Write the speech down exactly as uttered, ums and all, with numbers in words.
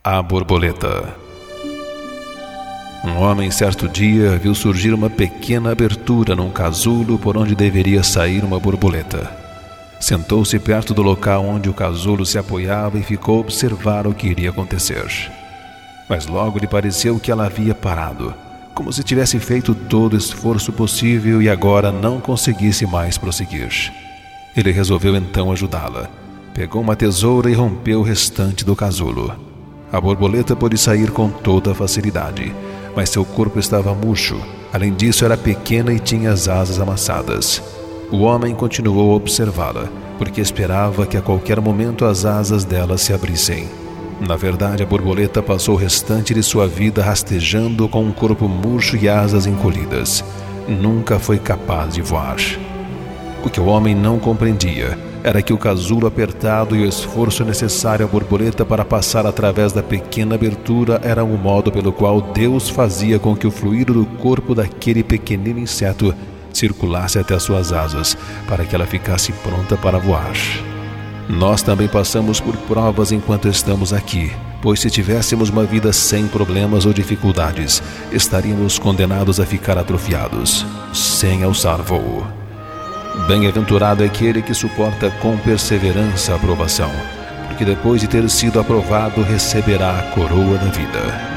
A borboleta. Um homem certo dia viu surgir uma pequena abertura num casulo por onde deveria sair uma borboleta. Sentou-se perto do local onde o casulo se apoiava e ficou a observar o que iria acontecer. Mas logo lhe pareceu que ela havia parado, como se tivesse feito todo o esforço possível e agora não conseguisse mais prosseguir. Ele resolveu então ajudá-la. Pegou uma tesoura e rompeu o restante do casulo. A borboleta pôde sair com toda facilidade, mas seu corpo estava murcho. Além disso, era pequena e tinha as asas amassadas. O homem continuou a observá-la, porque esperava que a qualquer momento as asas dela se abrissem. Na verdade, a borboleta passou o restante de sua vida rastejando com um corpo murcho e asas encolhidas. Nunca foi capaz de voar. O que o homem não compreendia era que o casulo apertado e o esforço necessário à borboleta para passar através da pequena abertura era o modo pelo qual Deus fazia com que o fluido do corpo daquele pequenino inseto circulasse até suas asas, para que ela ficasse pronta para voar. Nós também passamos por provas enquanto estamos aqui, pois se tivéssemos uma vida sem problemas ou dificuldades, estaríamos condenados a ficar atrofiados, sem alçar voo. Bem-aventurado é aquele que suporta com perseverança a aprovação, porque depois de ter sido aprovado receberá a coroa da vida.